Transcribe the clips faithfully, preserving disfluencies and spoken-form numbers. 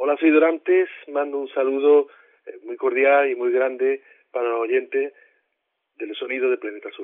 Hola, soy Dorantes, mando un saludo muy cordial y muy grande para los oyentes del sonido de Planeta Azul.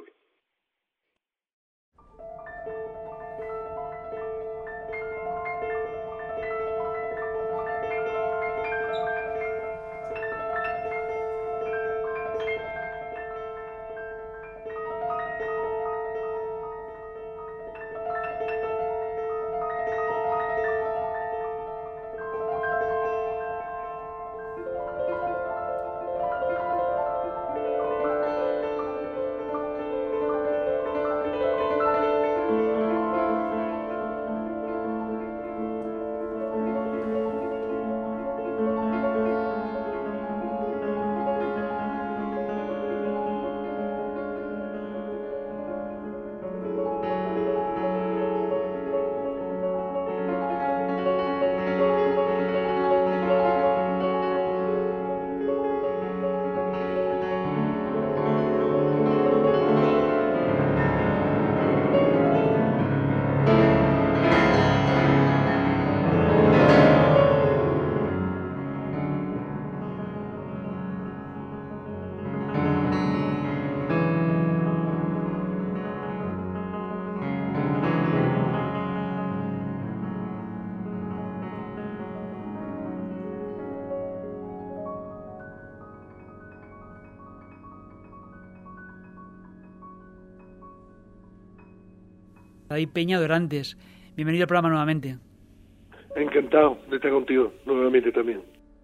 David Peña Dorantes, bienvenido al programa nuevamente. Encantado de estar contigo nuevamente también.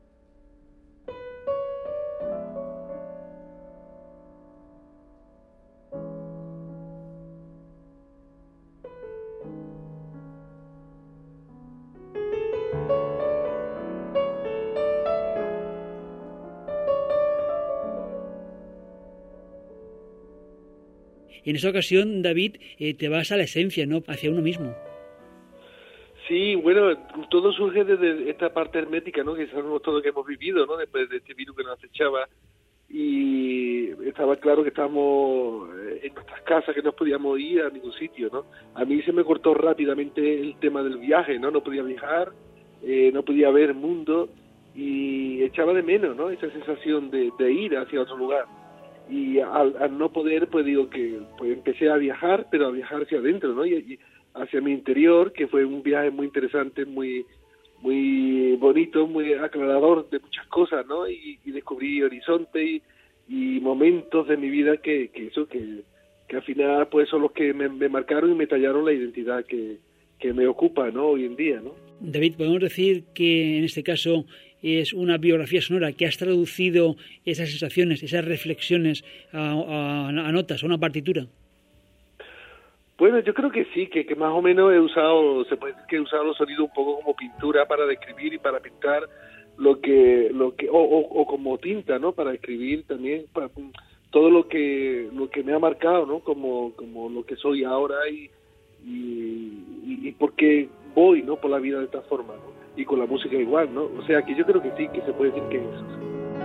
En esa ocasión, David, eh, te vas a la esencia, ¿no? Hacia uno mismo. Sí, bueno, todo surge desde esta parte hermética, ¿no? Que sabemos todo lo que hemos vivido, ¿no? Después de este virus que nos acechaba. Y estaba claro que estábamos en nuestras casas, que no podíamos ir a ningún sitio, ¿no? A mí se me cortó rápidamente el tema del viaje, ¿no? No podía viajar, eh, no podía ver el mundo y echaba de menos, ¿no? Esa sensación de, de ir hacia otro lugar. Y al, al no poder, pues digo que pues empecé a viajar, pero a viajar hacia adentro, ¿no? Y, y hacia mi interior, que fue un viaje muy interesante, muy muy bonito, muy aclarador de muchas cosas, ¿no? Y, y descubrí horizontes y, y momentos de mi vida que, que eso, que, que al final pues son los que me, me marcaron y me tallaron la identidad que, que me ocupa, ¿no? Hoy en día, ¿no? David, podemos decir que en este caso es una biografía sonora que has traducido esas sensaciones, esas reflexiones a, a, a notas, a una partitura. Bueno, yo creo que sí, que, que más o menos he usado, se puede decir que he usado los sonidos un poco como pintura para describir y para pintar lo que, lo que, o, o, o como tinta, ¿no? Para escribir también, para, todo lo que, lo que me ha marcado, ¿no? Como, como lo que soy ahora y, y, y por qué voy, ¿no? Por la vida de esta forma, ¿no? Y con la música igual, ¿no? O sea, que yo creo que sí, que se puede decir que es eso.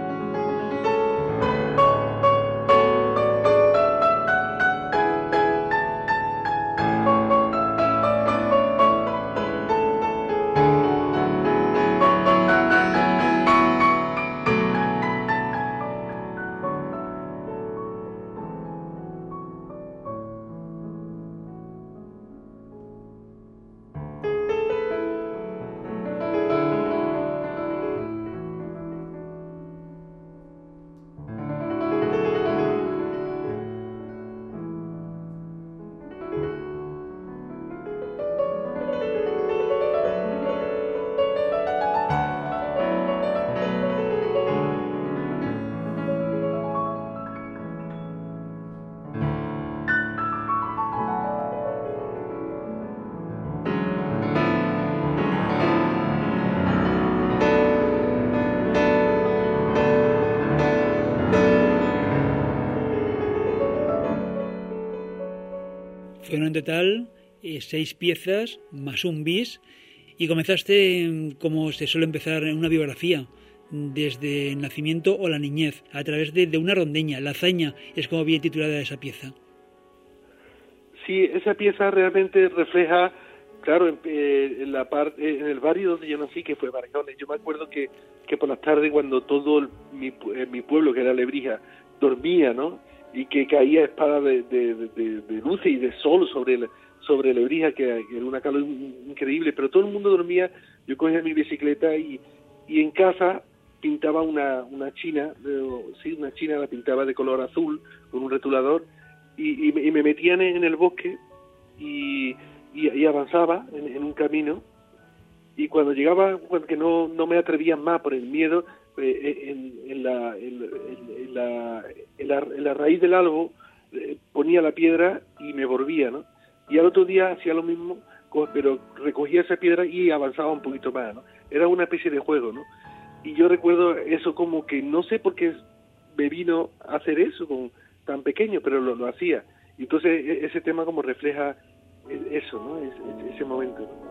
Fueron en total eh, seis piezas más un bis y comenzaste como se suele empezar en una biografía, desde el nacimiento o la niñez, a través de, de una rondeña. La hazaña es como bien titulada esa pieza. Sí, esa pieza realmente refleja Claro, en, eh, en la parte, en el barrio donde yo nací, que fue Barracones, yo me acuerdo que, que por las tardes, cuando todo el, mi, eh, mi pueblo, que era Lebrija, dormía, ¿no? Y que caía espada de, de, de, de luz y de sol sobre el, sobre Lebrija, que, que era una calor increíble, pero todo el mundo dormía. Yo cogía mi bicicleta y, y en casa pintaba una, una china, eh, sí, una china la pintaba de color azul, con un retulador, y, y, y me metían en el bosque y, y, y avanzaba en, en un camino, y cuando llegaba, cuando que no, no me atrevía más por el miedo, eh, en, en, la, en, en, la, en, la, en la raíz del árbol eh, ponía la piedra y me volvía, ¿no? Y al otro día hacía lo mismo, pero recogía esa piedra y avanzaba un poquito más, ¿no? Era una especie de juego, ¿no? Y yo recuerdo eso como que no sé por qué me vino a hacer eso con tan pequeño, pero lo, lo hacía. Y entonces ese tema como refleja eso, ¿no? Ese, ese momento, ¿no?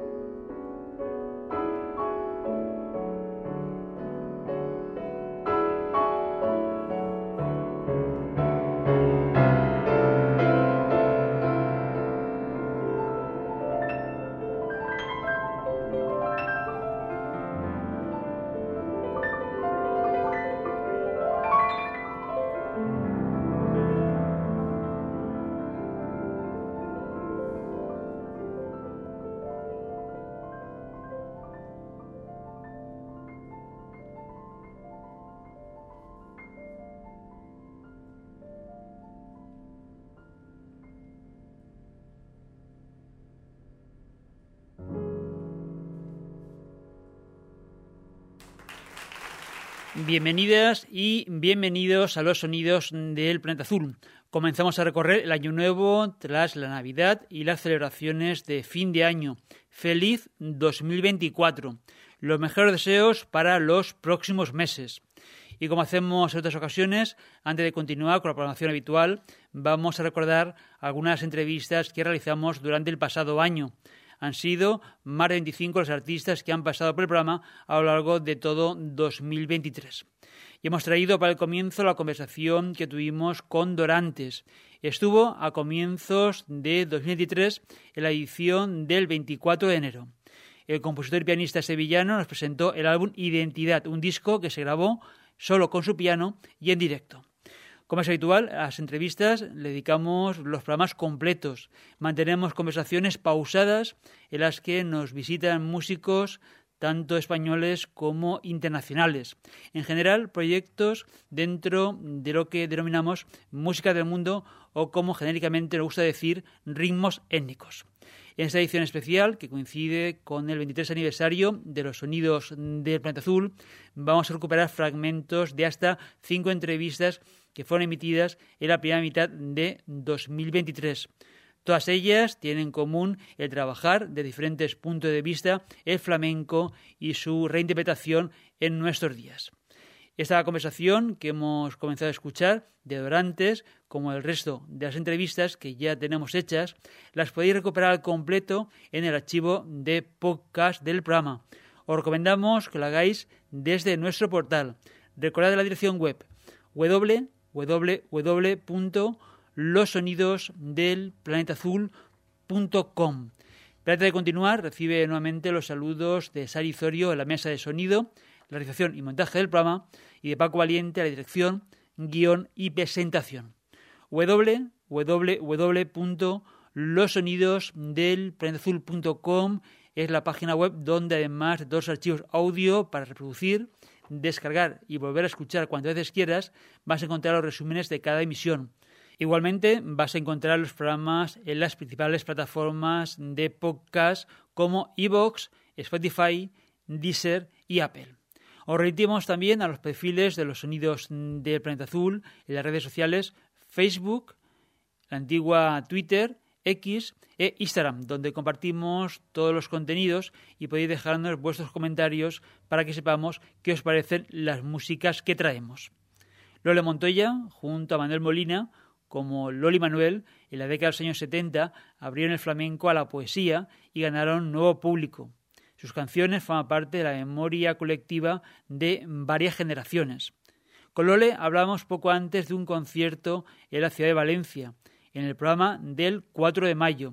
Bienvenidas y bienvenidos a los sonidos del Planeta Azul. Comenzamos a recorrer el Año Nuevo tras la Navidad y las celebraciones de fin de año. ¡Feliz dos mil veinticuatro! Los mejores deseos para los próximos meses. Y como hacemos en otras ocasiones, antes de continuar con la programación habitual, vamos a recordar algunas entrevistas que realizamos durante el pasado año. Han sido más de veinticinco los artistas que han pasado por el programa a lo largo de todo dos mil veintitrés. Y hemos traído para el comienzo la conversación que tuvimos con Dorantes. Estuvo a comienzos de dos mil veintitrés en la edición del veinticuatro de enero. El compositor y pianista sevillano nos presentó el álbum Identidad, un disco que se grabó solo con su piano y en directo. Como es habitual, a las entrevistas le dedicamos los programas completos. Mantenemos conversaciones pausadas en las que nos visitan músicos tanto españoles como internacionales. En general, proyectos dentro de lo que denominamos música del mundo o, como genéricamente nos gusta decir, ritmos étnicos. En esta edición especial, que coincide con el veintitrés aniversario de los Sonidos del Planeta Azul, vamos a recuperar fragmentos de hasta cinco entrevistas que fueron emitidas en la primera mitad de dos mil veintitrés. Todas ellas tienen en común el trabajar de diferentes puntos de vista el flamenco y su reinterpretación en nuestros días. Esta conversación que hemos comenzado a escuchar de Dorantes, como el resto de las entrevistas que ya tenemos hechas, las podéis recuperar al completo en el archivo de podcast del programa. Os recomendamos que lo hagáis desde nuestro portal. Recordad la dirección web doble u doble u doble u punto los sonidos del planeta azul punto com. Pero antes de continuar, recibe nuevamente los saludos de Sari Zorio en la mesa de sonido, la realización y montaje del programa, y de Paco Valiente a la dirección, guión y presentación. doble u doble u doble u punto los sonidos del planeta azul punto com es la página web donde, además de todos los archivos audio para reproducir, descargar y volver a escuchar cuantas veces quieras, vas a encontrar los resúmenes de cada emisión. Igualmente vas a encontrar los programas en las principales plataformas de podcast como iVoox, Spotify, Deezer y Apple. Os remitimos también a los perfiles de los Sonidos del Planeta Azul en las redes sociales Facebook, la antigua Twitter, X e Instagram, donde compartimos todos los contenidos y podéis dejarnos vuestros comentarios para que sepamos qué os parecen las músicas que traemos. Lole Montoya, junto a Manuel Molina, como Loli Manuel, en la década de los años setenta, abrieron el flamenco a la poesía y ganaron nuevo público. Sus canciones forman parte de la memoria colectiva de varias generaciones. Con Lole hablamos poco antes de un concierto en la ciudad de Valencia, en el programa del cuatro de mayo,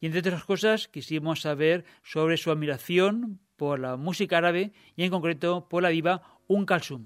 Y entre otras cosas quisimos saber sobre su admiración por la música árabe y en concreto por la diva Umm Kulthum.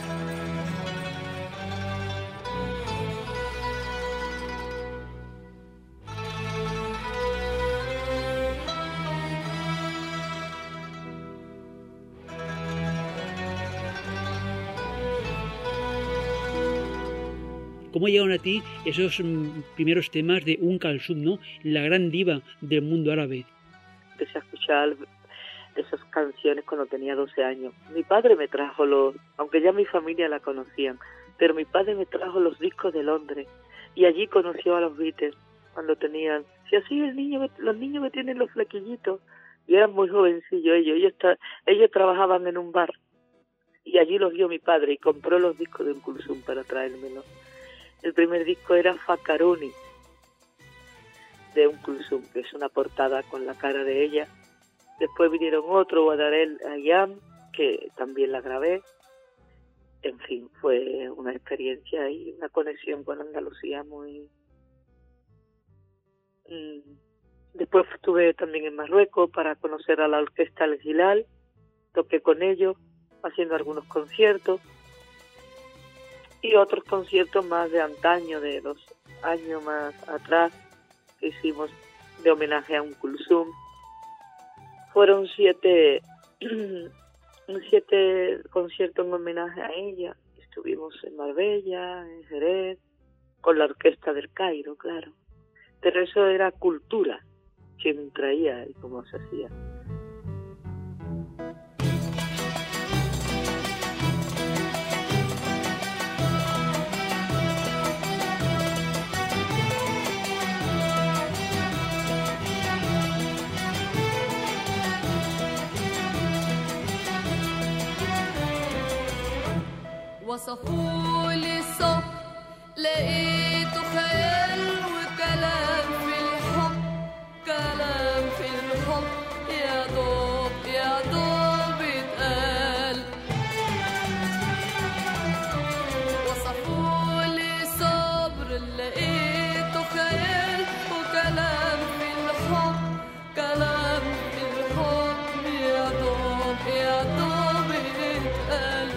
¿Cómo llegaron a ti esos mm, primeros temas de Umm Kulthum, ¿no? La gran diva del mundo árabe? Empecé a escuchar esas canciones cuando tenía doce años. Mi padre me trajo los, aunque ya mi familia la conocían, pero mi padre me trajo los discos de Londres y allí conoció a los Beatles cuando tenían, si así el niño, los niños que tienen los flequillitos, y eran muy jovencillos ellos, ellos, tra- ellos trabajaban en un bar y allí los vio mi padre y compró los discos de Umm Kulthum para traérmelos. El primer disco era Fakaruni, de Umm Kulthum, que es una portada con la cara de ella. Después vinieron otro, Wadarel Ayam, que también la grabé. En fin, fue una experiencia y una conexión con Andalucía muy... Después estuve también en Marruecos para conocer a la orquesta El Hilal, toqué con ellos, haciendo algunos conciertos. Y otros conciertos más de antaño, de dos años más atrás, que hicimos de homenaje a Umm Kulthum. Fueron siete, siete conciertos en homenaje a ella. Estuvimos en Marbella, en Jerez, con la orquesta del Cairo, claro. Pero eso era cultura, quien traía y cómo se hacía. وصفوا لي صف لقيته خيال وكلام في الحب كلام في الحب يا دوب يا دوب اتقال وصفوا لي صبر لقيته خيال وكلام في الحب كلام في الحب يا دوب يا دوب اتقال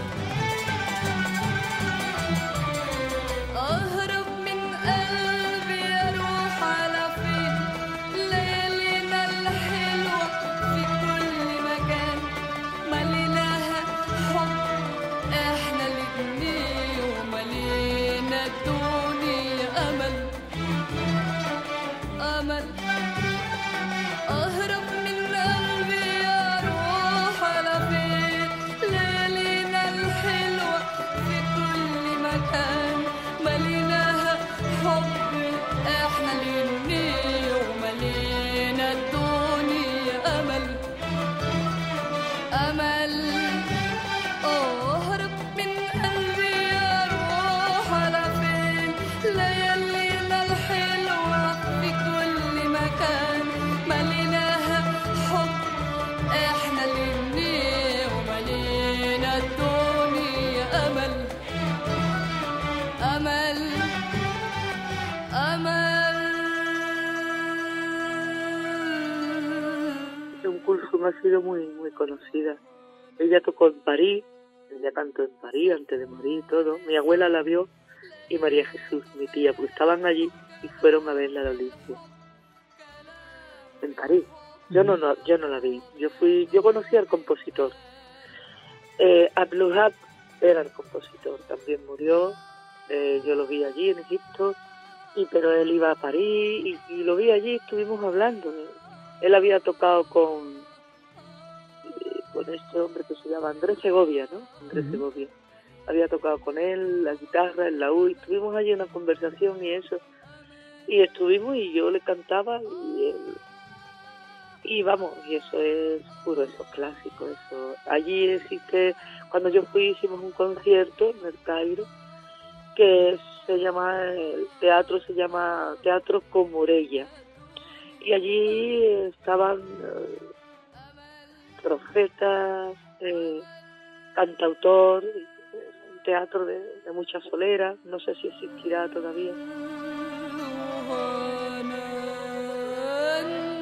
Ha sido muy muy conocida. Ella tocó en París, ella cantó en París antes de morir y todo. Mi abuela la vio y María Jesús, mi tía, porque estaban allí y fueron a verla a la Olimpia. En París. Yo no, no yo no la vi. Yo fui, yo conocí al compositor. Eh, Abdul-Wahab era el compositor, también murió. Eh, yo lo vi allí en Egipto, y pero él iba a París y, y lo vi allí, estuvimos hablando. Él había tocado con con este hombre que se llama Andrés Segovia, ¿no? Andrés uh-huh. Segovia. Había tocado con él la guitarra, el laúd, y tuvimos allí una conversación y eso. Y estuvimos y yo le cantaba y él... Y vamos, y eso es puro, eso clásico, eso. Allí existe, cuando yo fui hicimos un concierto en el Cairo, que se llama, el teatro se llama Teatro Comorella. Y allí estaban... Uh, profetas, eh, cantautor, un teatro de, de mucha solera, no sé si existirá todavía.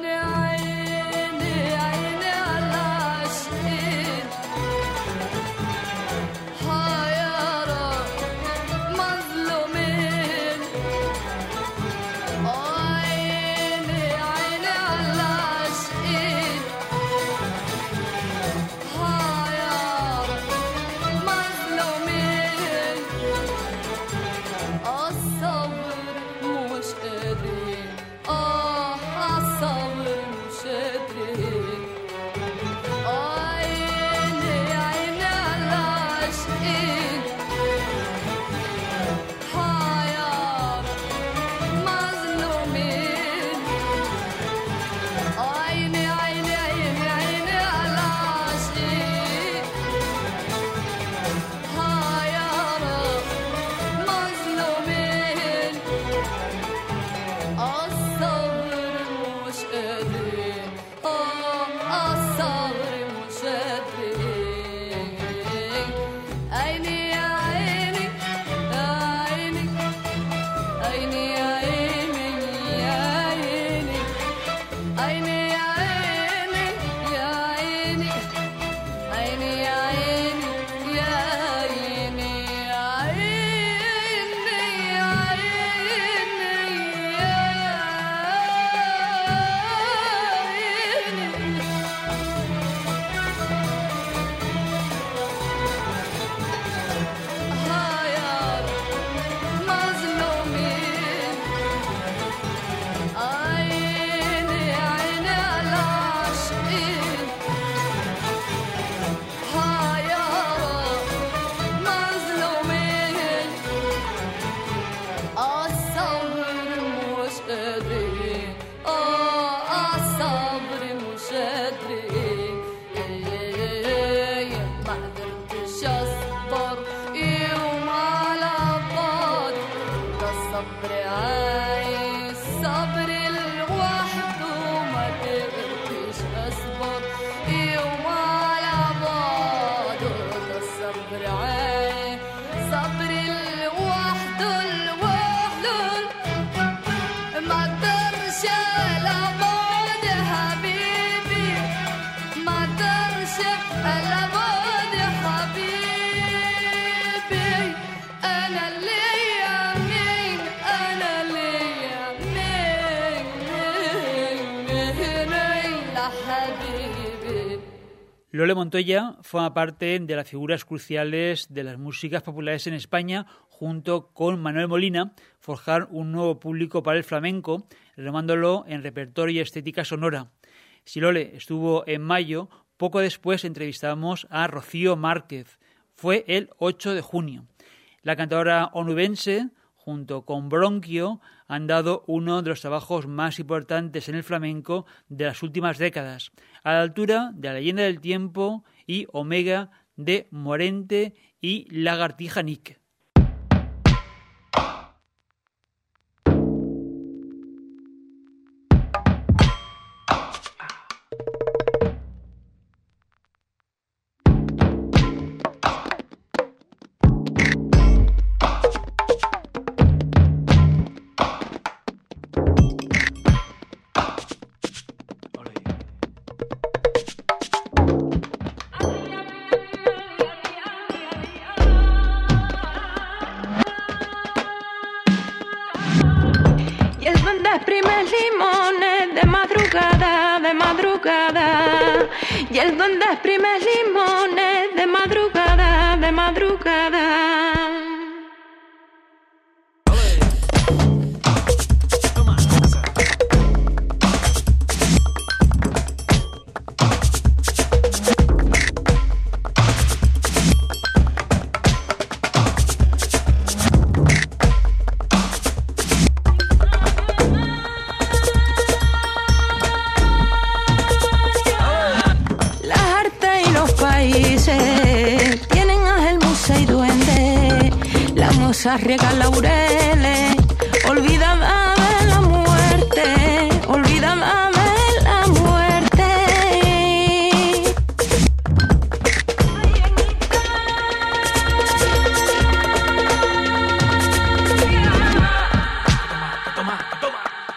Lole Montoya forma parte de las figuras cruciales de las músicas populares en España, junto con Manuel Molina, forjar un nuevo público para el flamenco, renovándolo en repertorio y estética sonora. Si Lole estuvo en mayo, poco después entrevistamos a Rocío Márquez. Fue el ocho de junio. La cantadora onubense, junto con Bronquio, han dado uno de los trabajos más importantes en el flamenco de las últimas décadas, a la altura de La leyenda del tiempo y Omega de Morente y Lagartija Nick. Y el donde exprime limones de madrugada, de madrugada. Riega laureles, olvidada de la muerte, olvidada de la muerte. Toma, toma, toma.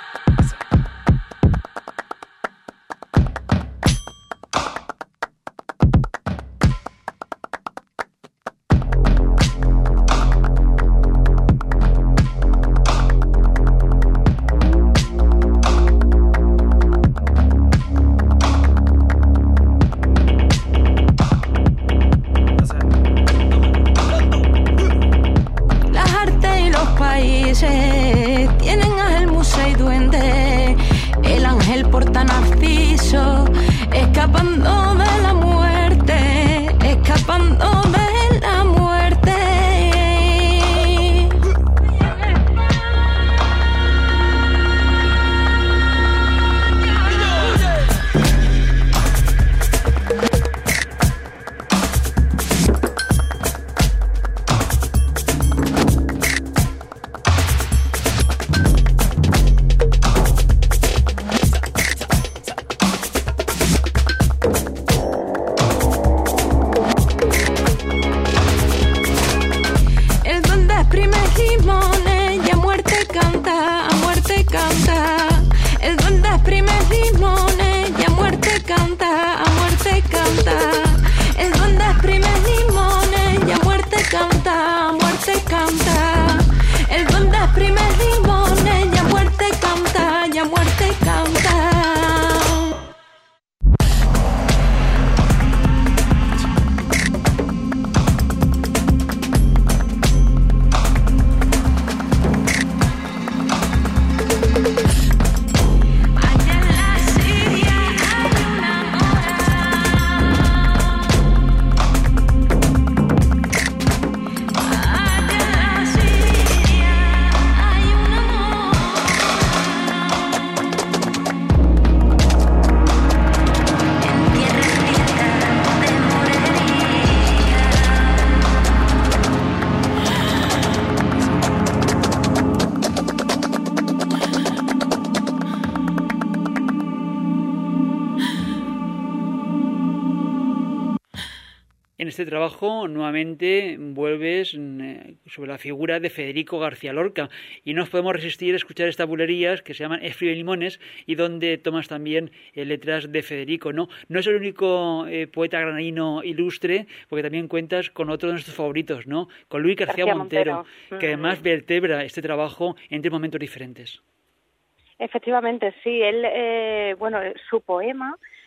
En este trabajo nuevamente vuelves sobre la figura de Federico García Lorca y no nos podemos resistir a escuchar estas bulerías que se llaman Esprime Limones y donde tomas también eh, letras de Federico, ¿no? No es el único eh, poeta granadino ilustre, porque también cuentas con otro de nuestros favoritos, ¿no? Con Luis García, García Montero, Montero, que además vertebra este trabajo en tres momentos diferentes. Efectivamente, sí. Él, eh, bueno, su poema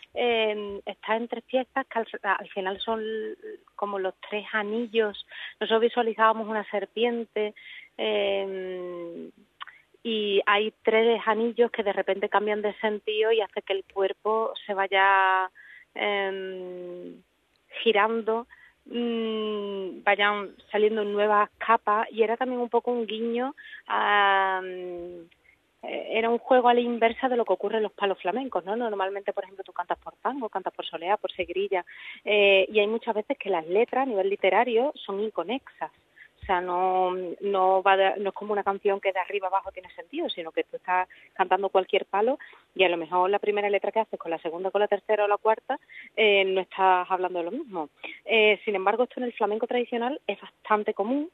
eh, está en tres piezas que al, al final son como los tres anillos. Nosotros visualizábamos una serpiente eh, y hay tres anillos que de repente cambian de sentido y hace que el cuerpo se vaya eh, girando, mmm, vayan saliendo nuevas capas, y era también un poco un guiño a... Era un juego a la inversa de lo que ocurre en los palos flamencos, ¿no? Normalmente, por ejemplo, tú cantas por tango, cantas por soleá, por seguirilla, eh, y hay muchas veces que las letras a nivel literario son inconexas. O sea, no no va de, no es como una canción que de arriba abajo tiene sentido, sino que tú estás cantando cualquier palo y a lo mejor la primera letra que haces con la segunda, con la tercera o la cuarta, eh, no estás hablando de lo mismo. Eh, sin embargo, esto en el flamenco tradicional es bastante común.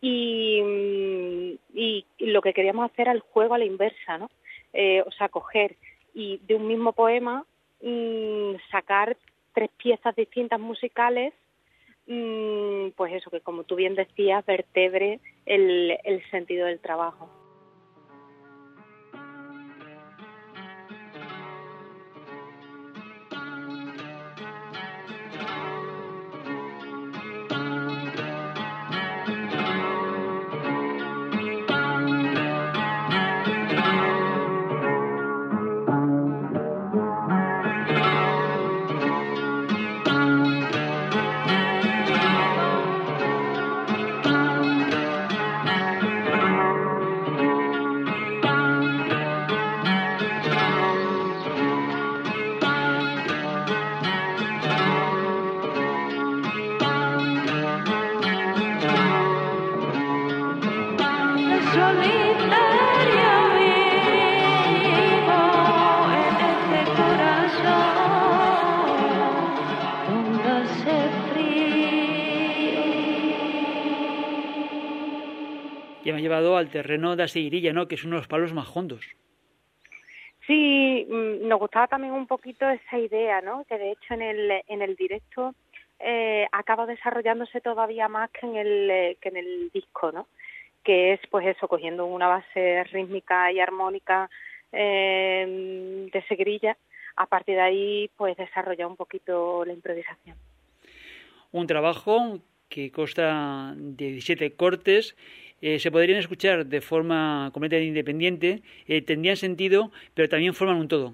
Y, y lo que queríamos hacer era el juego a la inversa, ¿no? Eh, o sea, coger y de un mismo poema mmm, sacar tres piezas distintas musicales, mmm, pues eso, que como tú bien decías, vertebre el, el sentido del trabajo. Ya me ha llevado al terreno de la seguirilla, ¿no? Que es uno de los palos más hondos. Sí, nos gustaba también un poquito esa idea, ¿no? Que de hecho en el en el directo eh, acaba desarrollándose todavía más que en el que en el disco, ¿no? Que es, pues eso, cogiendo una base rítmica y armónica eh, de seguirilla, a partir de ahí, pues desarrollar un poquito la improvisación. Un trabajo que consta de diecisiete cortes. Eh, se podrían escuchar de forma completamente independiente, eh, tendrían sentido, pero también forman un todo.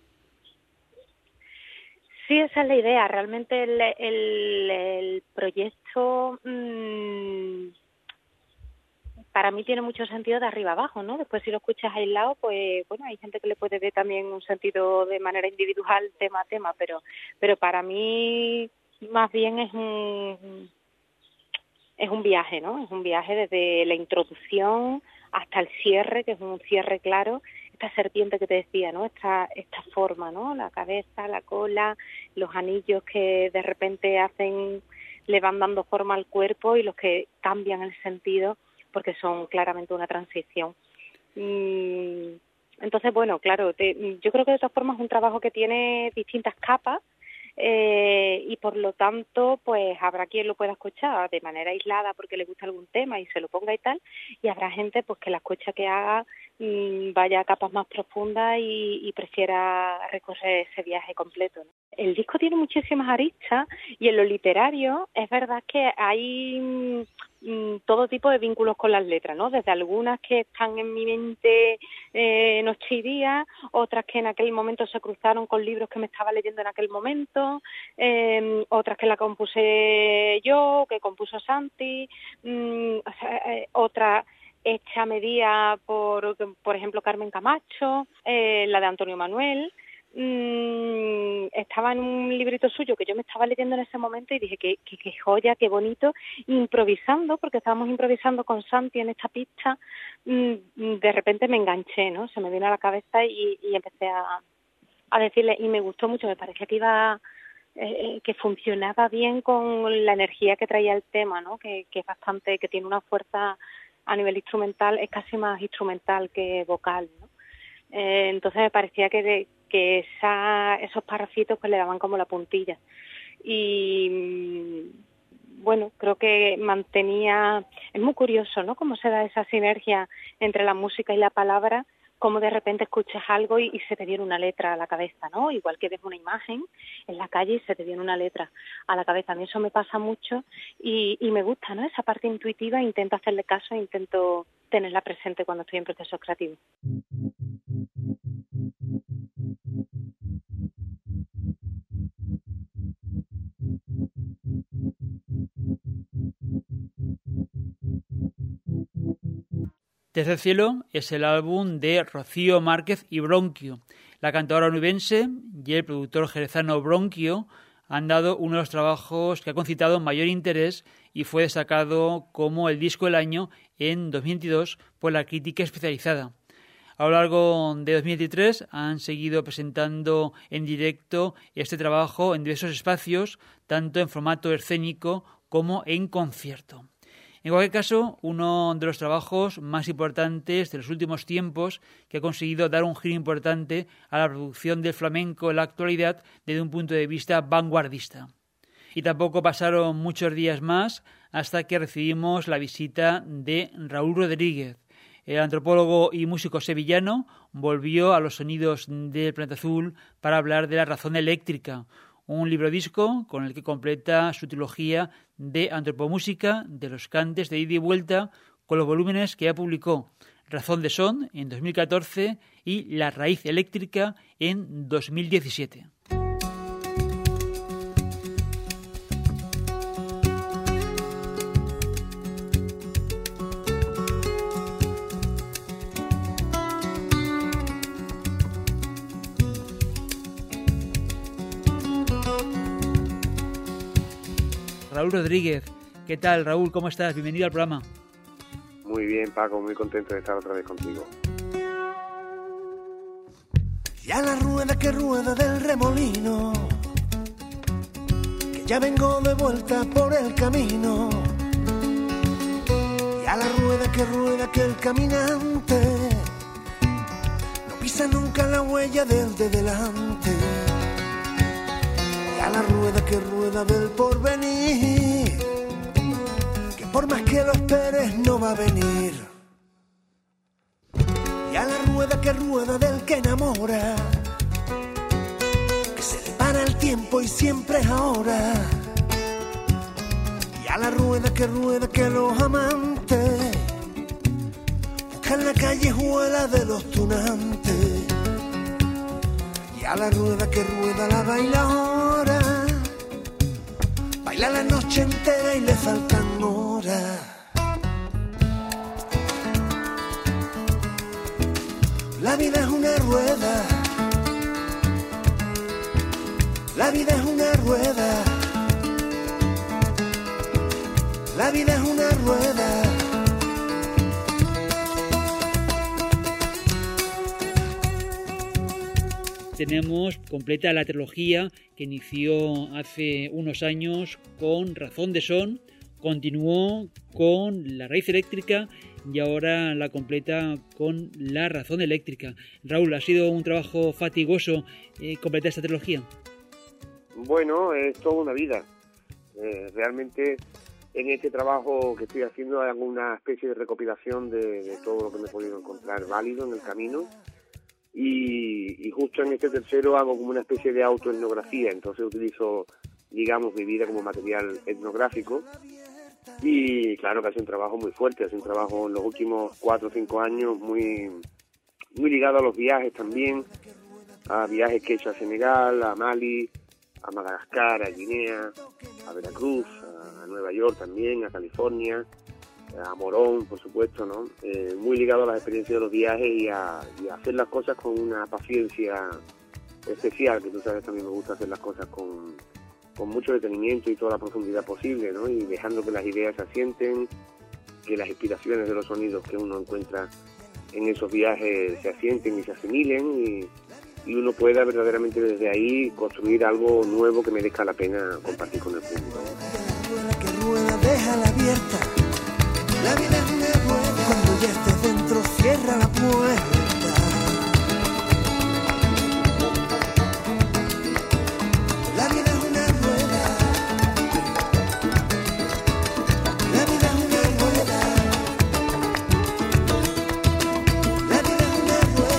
Sí, esa es la idea. Realmente el, el, el proyecto mmm, para mí tiene mucho sentido de arriba abajo, ¿no? Después si lo escuchas aislado, pues bueno, hay gente que le puede ver también un sentido de manera individual, tema a tema, pero, pero para mí más bien es un... Es un viaje, ¿no? Es un viaje desde la introducción hasta el cierre, que es un cierre claro. Esta serpiente que te decía, ¿no? Esta, esta forma, ¿no? La cabeza, la cola, los anillos que de repente hacen, le van dando forma al cuerpo y los que cambian el sentido porque son claramente una transición. Entonces, bueno, claro, te, yo creo que de todas formas es un trabajo que tiene distintas capas. Eh, y por lo tanto pues habrá quien lo pueda escuchar de manera aislada porque le gusta algún tema y se lo ponga y tal, y habrá gente pues que la escucha que haga mmm, vaya a capas más profundas y, y prefiera recorrer ese viaje completo, ¿no? El disco tiene muchísimas aristas y en lo literario es verdad que hay mmm, todo tipo de vínculos con las letras, ¿no? Desde algunas que están en mi mente eh, noche y día, otras que en aquel momento se cruzaron con libros que me estaba leyendo en aquel momento, eh, otras que la compuse yo, que compuso Santi, mmm, o sea, eh, otras hecha a medida por, por ejemplo, Carmen Camacho, eh, la de Antonio Manuel. Mm, estaba en un librito suyo que yo me estaba leyendo en ese momento y dije que, que, que joya, qué bonito, improvisando, porque estábamos improvisando con Santi en esta pista. Mm, de repente me enganché, ¿no? Se me vino a la cabeza y, y empecé a, a decirle, y me gustó mucho, me parecía que iba eh, que funcionaba bien con la energía que traía el tema, ¿no? Que, que es bastante, que tiene una fuerza a nivel instrumental, es casi más instrumental que vocal, ¿no? Eh, entonces me parecía que, de, que esa, esos parrafitos pues le daban como la puntilla. Y bueno, creo que mantenía... Es muy curioso, ¿no? Cómo se da esa sinergia entre la música y la palabra, cómo de repente escuchas algo y, y se te viene una letra a la cabeza, ¿no? Igual que ves una imagen en la calle y se te viene una letra a la cabeza. A mí eso me pasa mucho y, y me gusta, ¿no? Esa parte intuitiva, intento hacerle caso e intento tenerla presente cuando estoy en procesos creativos. Tercer cielo es el álbum de Rocío Márquez y Bronquio. La cantadora onubense y el productor jerezano Bronquio han dado uno de los trabajos que ha concitado mayor interés y fue destacado como el disco del año en dos mil veintidós por la crítica especializada. A lo largo de dos mil veintitrés han seguido presentando en directo este trabajo en diversos espacios, tanto en formato escénico como en concierto. En cualquier caso, uno de los trabajos más importantes de los últimos tiempos que ha conseguido dar un giro importante a la producción del flamenco en la actualidad desde un punto de vista vanguardista. Y tampoco pasaron muchos días más hasta que recibimos la visita de Raúl Rodríguez. El antropólogo y músico sevillano volvió a los sonidos del planeta azul para hablar de La razón eléctrica, un libro-disco con el que completa su trilogía de antropomúsica de los cantes de ida y vuelta con los volúmenes que ya publicó Razón de Son en dos mil catorce y La raíz eléctrica en dos mil diecisiete. Raúl Rodríguez. ¿Qué tal, Raúl? ¿Cómo estás? Bienvenido al programa. Muy bien, Paco, muy contento de estar otra vez contigo. Ya la rueda que rueda del remolino, que ya vengo de vuelta por el camino. Ya la rueda que rueda que el caminante no pisa nunca la huella del de delante. A la rueda que rueda del porvenir, que por más que lo esperes no va a venir. Y a la rueda que rueda del que enamora, que se le para el tiempo y siempre es ahora. Y a la rueda que rueda que los amantes buscan la callejuela de los tunantes. Y a la rueda que rueda la bailadora, baila la noche entera y le faltan horas. La vida es una rueda, la vida es una rueda, la vida es una rueda. Tenemos completa la trilogía que inició hace unos años con Razón de Son, continuó con La raíz eléctrica y ahora la completa con La razón eléctrica. Raúl, ¿ha sido un trabajo fatigoso eh, completar esta trilogía? Bueno, es toda una vida. Eh, realmente en este trabajo que estoy haciendo hago una especie de recopilación de, de todo lo que me he podido encontrar válido en el camino. Y, y justo en este tercero hago como una especie de autoetnografía, entonces utilizo, digamos, mi vida como material etnográfico. Y claro que hace un trabajo muy fuerte, hace un trabajo en los últimos cuatro o cinco años muy, muy ligado a los viajes también, a viajes que he hecho a Senegal, a Mali, a Madagascar, a Guinea, a Veracruz, a Nueva York también, a California, a Morón, por supuesto, ¿no? Eh, muy ligado a las experiencias de los viajes y a, y a hacer las cosas con una paciencia especial, que tú sabes también me gusta hacer las cosas con, con mucho detenimiento y toda la profundidad posible, ¿no? Y dejando que las ideas se asienten, que las inspiraciones de los sonidos que uno encuentra en esos viajes se asienten y se asimilen y, y uno pueda verdaderamente desde ahí construir algo nuevo que merezca la pena compartir con el público. Rueda que rueda, déjala abierta. La vida es una rueda, cuando ya estés dentro cierra la puerta. La vida es una rueda, la vida es una rueda, la vida es una rueda.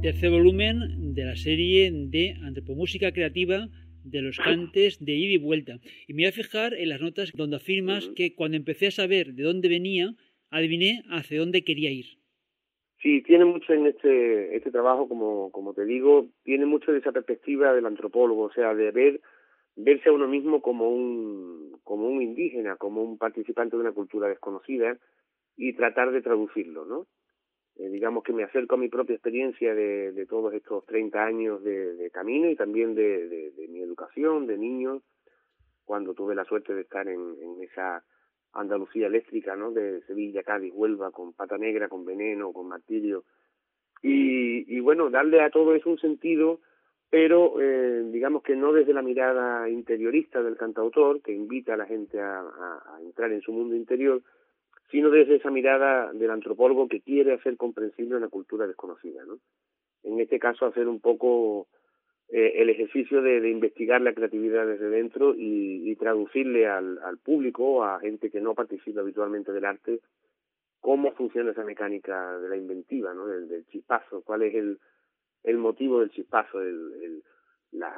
tercer volumen de la serie de antropomúsica creativa de los cantes de ida y vuelta. Y me voy a fijar en las notas donde afirmas que cuando empecé a saber de dónde venía, adiviné hacia dónde quería ir. Sí, tiene mucho en este este trabajo, como como te digo, tiene mucho de esa perspectiva del antropólogo, o sea, de ver verse a uno mismo como un como un indígena, como un participante de una cultura desconocida y tratar de traducirlo, ¿no? Eh, digamos que me acerco a mi propia experiencia de, de todos estos treinta años de, de camino y también de, de, de mi educación de niño, cuando tuve la suerte de estar en, en esa Andalucía eléctrica, ¿no? De Sevilla, Cádiz, Huelva, con Pata Negra, con Veneno, con Martirio. Y, y bueno, darle a todo eso un sentido, pero eh, digamos que no desde la mirada interiorista del cantautor, que invita a la gente a, a, a entrar en su mundo interior, sino desde esa mirada del antropólogo que quiere hacer comprensible una cultura desconocida, ¿no? En este caso, hacer un poco eh, el ejercicio de, de investigar la creatividad desde dentro y, y traducirle al, al público, a gente que no participa habitualmente del arte, cómo funciona esa mecánica de la inventiva, ¿no? Del, del chispazo, cuál es el, el motivo del chispazo, el, el, la,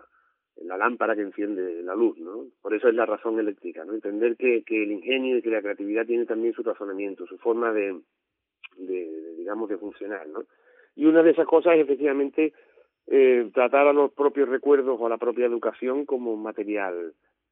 la lámpara que enciende la luz, ¿no? Por eso es la razón eléctrica, ¿no? Entender que, que el ingenio y que la creatividad tiene también su razonamiento, su forma de, de, de digamos, de funcionar, ¿no? Y una de esas cosas es efectivamente eh, tratar a los propios recuerdos o a la propia educación como material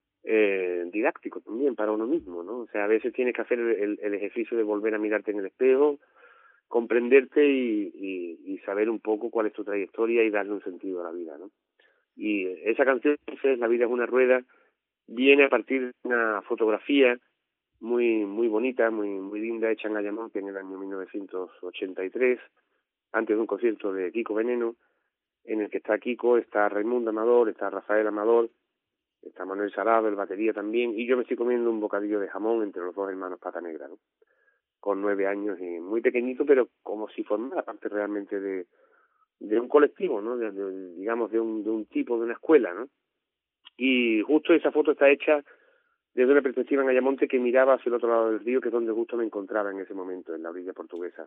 eh, didáctico también para uno mismo, ¿no? O sea, a veces tienes que hacer el, el ejercicio de volver a mirarte en el espejo, comprenderte y, y, y saber un poco cuál es tu trayectoria y darle un sentido a la vida, ¿no? Y esa canción, La vida es una rueda, viene a partir de una fotografía muy muy bonita, muy muy linda, hecha en Ayamonte en el año mil novecientos ochenta y tres, antes de un concierto de Kiko Veneno, en el que está Kiko, está Raimundo Amador, está Rafael Amador, está Manuel Sarado, el batería también, y yo me estoy comiendo un bocadillo de jamón entre los dos hermanos Pata Negra, ¿no? Con nueve años y muy pequeñito, pero como si formara parte realmente de, de un colectivo, ¿no? De, de, digamos, de un, de un tipo, de una escuela, ¿no? Y justo esa foto está hecha desde una perspectiva en Ayamonte que miraba hacia el otro lado del río, que es donde justo me encontraba en ese momento, en la orilla portuguesa.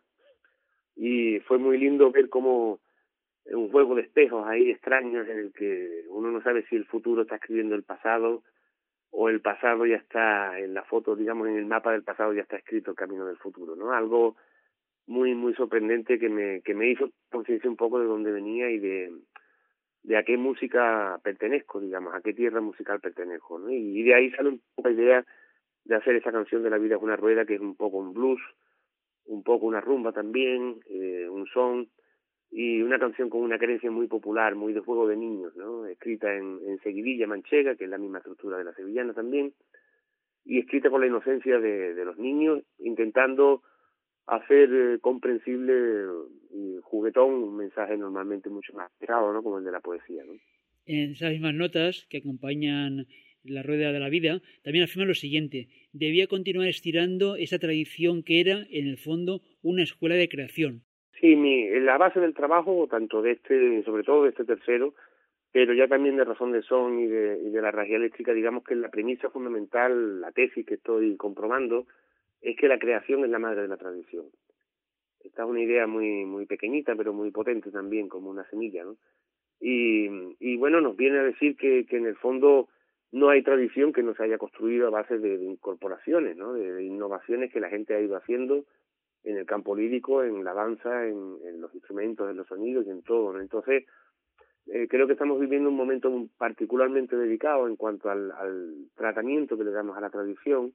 Y fue muy lindo ver cómo un juego de espejos ahí extraños en el que uno no sabe si el futuro está escribiendo el pasado o el pasado ya está en la foto, digamos, en el mapa del pasado ya está escrito el camino del futuro, ¿no? Algo muy muy sorprendente que me que me hizo conciencia un poco de dónde venía y de de a qué música pertenezco, digamos, a qué tierra musical pertenezco, ¿no? Y de ahí sale un poco la idea de hacer esa canción de La vida es una rueda, que es un poco un blues, un poco una rumba también, eh, un son, y una canción con una creencia muy popular, muy de juego de niños, ¿no? Escrita en, en seguidilla manchega, que es la misma estructura de la sevillana también, y escrita con la inocencia de, de los niños, intentando hacer eh, comprensible y juguetón un mensaje normalmente mucho más pesado, ¿no? Como el de la poesía, ¿no? En esas mismas notas que acompañan La rueda de la vida, también afirma lo siguiente: debía continuar estirando esa tradición que era, en el fondo, una escuela de creación. Sí, mi, la base del trabajo, tanto de este, sobre todo de este tercero, pero ya también de Razón de Son y de, y de la Rajía Eléctrica, digamos que la premisa fundamental, la tesis que estoy comprobando, es que la creación es la madre de la tradición. Esta es una idea muy muy pequeñita, pero muy potente también, como una semilla, ¿no? Y, y bueno, nos viene a decir que, que en el fondo no hay tradición que no se haya construido a base de, de incorporaciones, ¿no? De, de innovaciones que la gente ha ido haciendo en el campo lírico, en la danza, en, en los instrumentos, en los sonidos y en todo, ¿no? Entonces, eh, creo que estamos viviendo un momento particularmente delicado en cuanto al, al tratamiento que le damos a la tradición,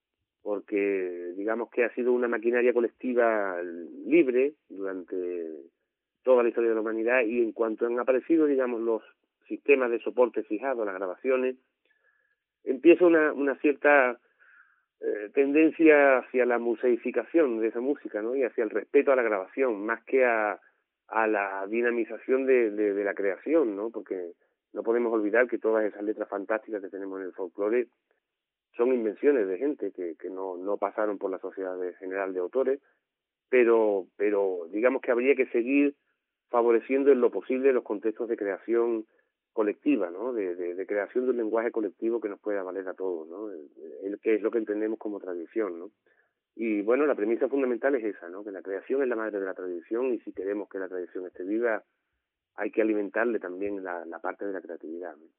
porque digamos que ha sido una maquinaria colectiva libre durante toda la historia de la humanidad, y en cuanto han aparecido, digamos, los sistemas de soporte fijados, las grabaciones, empieza una, una cierta eh, tendencia hacia la museificación de esa música, ¿no? Y hacia el respeto a la grabación, más que a, a la dinamización de, de, de la creación, ¿no? Porque no podemos olvidar que todas esas letras fantásticas que tenemos en el folclore son invenciones de gente que, que no, no pasaron por la Sociedad General de Autores, pero, pero digamos que habría que seguir favoreciendo en lo posible los contextos de creación colectiva, ¿no? De, de, de creación de un lenguaje colectivo que nos pueda valer a todos, ¿no? El, el que es lo que entendemos como tradición, ¿no? Y bueno, la premisa fundamental es esa, ¿no? Que la creación es la madre de la tradición y si queremos que la tradición esté viva, hay que alimentarle también la, la parte de la creatividad, ¿no?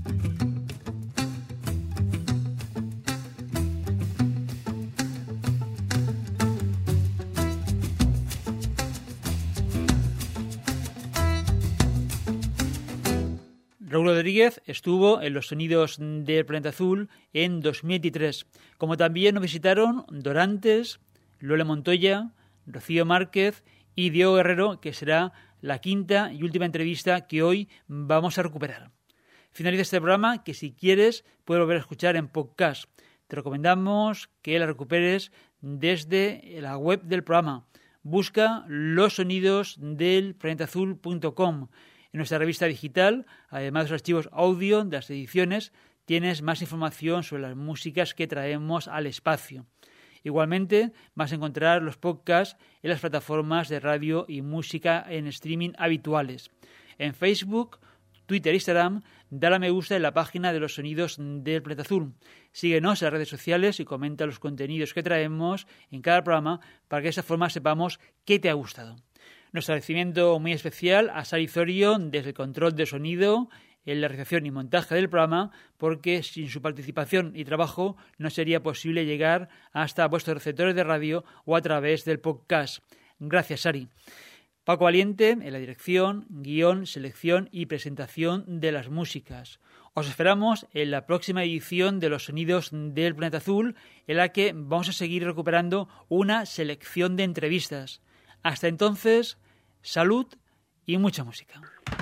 Raúl Rodríguez estuvo en los Sonidos del Planeta Azul en dos mil veintitrés, como también nos visitaron Dorantes, Lola Montoya, Rocío Márquez y Diego Guerrero, que será la quinta y última entrevista que hoy vamos a recuperar. Finaliza este programa que si quieres puedes volver a escuchar en podcast. Te recomendamos que la recuperes desde la web del programa. Busca los sonidos del planeta azul punto com. En nuestra revista digital, además de los archivos audio de las ediciones, tienes más información sobre las músicas que traemos al espacio. Igualmente, vas a encontrar los podcasts en las plataformas de radio y música en streaming habituales. En Facebook, Twitter e Instagram, dale a me gusta en la página de los Sonidos del Planeta Azul. Síguenos en las redes sociales y comenta los contenidos que traemos en cada programa para que de esa forma sepamos qué te ha gustado. Nuestro agradecimiento muy especial a Sari Zorio desde el control de sonido, en la realización y montaje del programa, porque sin su participación y trabajo no sería posible llegar hasta vuestros receptores de radio o a través del podcast. Gracias, Sari. Paco Valiente en la dirección, guión, selección y presentación de las músicas. Os esperamos en la próxima edición de Los Sonidos del Planeta Azul, en la que vamos a seguir recuperando una selección de entrevistas. Hasta entonces, salud y mucha música.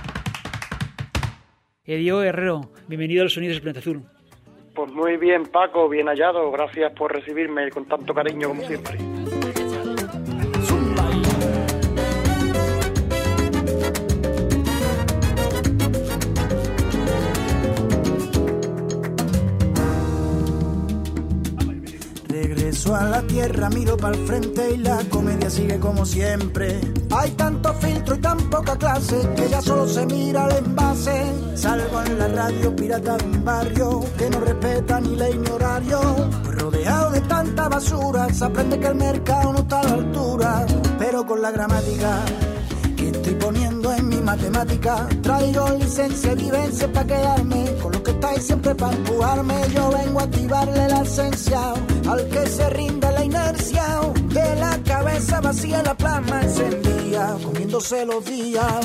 Diego Guerrero, bienvenido a Los Sonidos del Planeta Azul. Pues muy bien, Paco, bien hallado. Gracias por recibirme con tanto cariño como siempre. Regreso a la tierra, miro para el frente y la comedia sigue como siempre. Hay tanto filtro y tan poca clase que ya solo se mira el envase. Salgo en la radio pirata de un barrio que no respeta ni ley ni horario. Pues rodeado de tanta basura se aprende que el mercado no está a la altura. Pero con la gramática que estoy poniendo en mi matemática, traigo licencia y vivencia para quedarme con lo que estáis siempre para empujarme. Yo vengo a activarle la esencia al que se rinde la inercia. De la cabeza vacía la plasma encendía, comiéndose los días.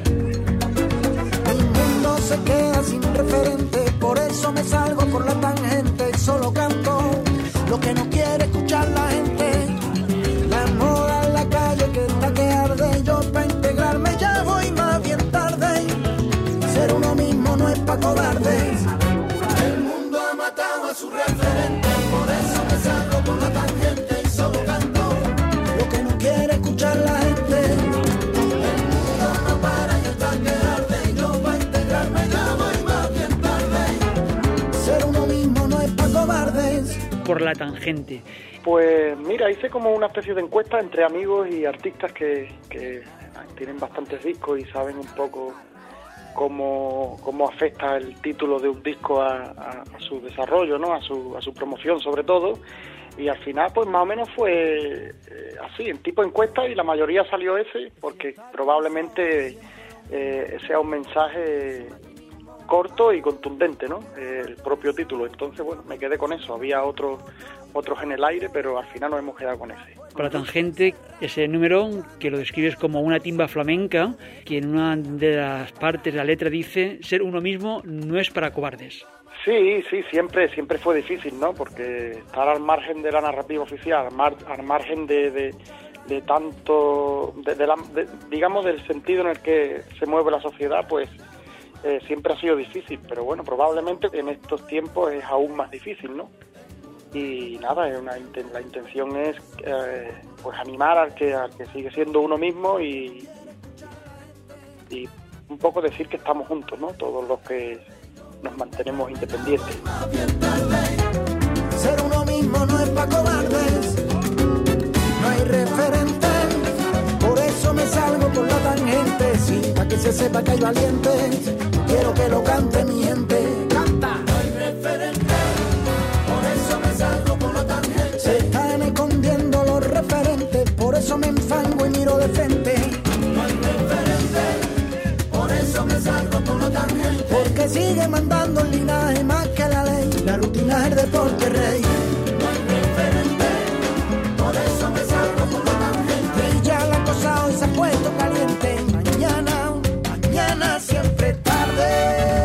El mundo se queda sin referente, por eso me salgo por la tangente. Solo canto lo que no quiere escuchar la gente. La moda en la calle que está que arde. Yo para integrarme ya voy más bien tarde. Ser uno mismo no es pa' cobardes. El mundo ha matado a su referente, por eso me salgo por la tangente y solo canto lo que no quiere escuchar la gente. El mundo no para y está que arde. Yo para integrarme ya voy más bien tarde. Ser uno mismo no es pa' cobardes. Por la tangente. Pues mira, hice como una especie de encuesta entre amigos y artistas que, que tienen bastantes discos y saben un poco cómo, cómo afecta el título de un disco a, a, a su desarrollo, ¿no? A su, a su promoción sobre todo. Y al final pues más o menos fue eh, así, en tipo encuesta, y la mayoría salió ese, porque probablemente eh, sea un mensaje corto y contundente, ¿no? Eh, el propio título. Entonces, bueno, me quedé con eso. Había otros otros en el aire, pero al final nos hemos quedado con ese. Por la tangente, ese número que lo describes como una timba flamenca, que en una de las partes de la letra dice: ser uno mismo no es para cobardes. Sí, sí, siempre siempre fue difícil, ¿no? Porque estar al margen de la narrativa oficial, al, mar, al margen de, de, de tanto, de, de la, de, digamos, del sentido en el que se mueve la sociedad, pues eh, siempre ha sido difícil. Pero bueno, probablemente en estos tiempos es aún más difícil, ¿no? Y nada, es una, la intención es eh, pues animar al que, al que sigue siendo uno mismo y, y un poco decir que estamos juntos, ¿no? Todos los que nos mantenemos independientes. Ser uno mismo no es pa' cobardes, no hay referente, por eso me salgo por la tangente, sí, pa' que se sepa que hay valientes, quiero que lo cante mi gente, canta. No hay referente, por eso me salgo por la tangente, se están escondiendo puesto caliente, mañana, mañana siempre tarde.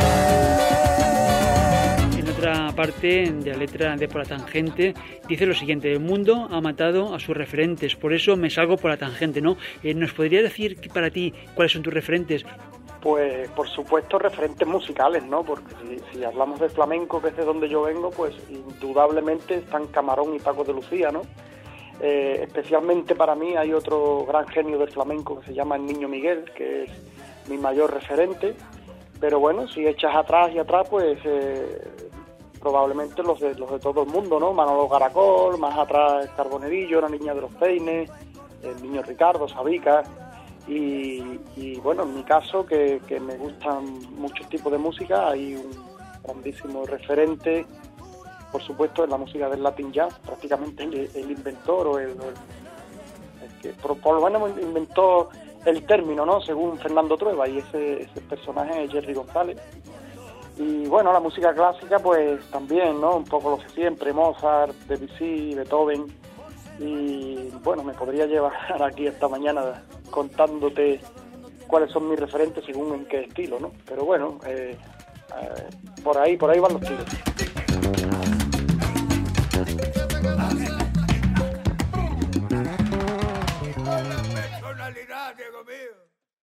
En otra parte de la letra de Por la Tangente dice lo siguiente: el mundo ha matado a sus referentes, por eso me salgo por la tangente, ¿no? Eh, ¿Nos podrías decir para ti cuáles son tus referentes? Pues por supuesto referentes musicales, ¿no? Porque si, si hablamos de flamenco, que es de donde yo vengo, pues indudablemente están Camarón y Paco de Lucía, ¿no? Eh, especialmente para mí hay otro gran genio del flamenco que se llama el Niño Miguel, que es mi mayor referente. Pero bueno, si echas atrás y atrás, pues eh, probablemente los de los de todo el mundo, ¿no? Manolo Caracol, más atrás Carbonerillo, La Niña de los Peines, el Niño Ricardo, Sabica. Y, y bueno, en mi caso, que, que me gustan muchos tipos de música, hay un grandísimo referente, por supuesto, en la música del Latin Jazz, prácticamente el, el inventor o el, el, el que por, por lo menos inventó el término, ¿no? Según Fernando Trueba, y ese, ese personaje es Jerry González. Y bueno, la música clásica, pues también, ¿no? Un poco lo que siempre, Mozart, Debussy, Beethoven. Y bueno, me podría llevar aquí esta mañana contándote cuáles son mis referentes según en qué estilo, ¿no? Pero bueno, eh, eh, por ahí, por ahí van los tiros.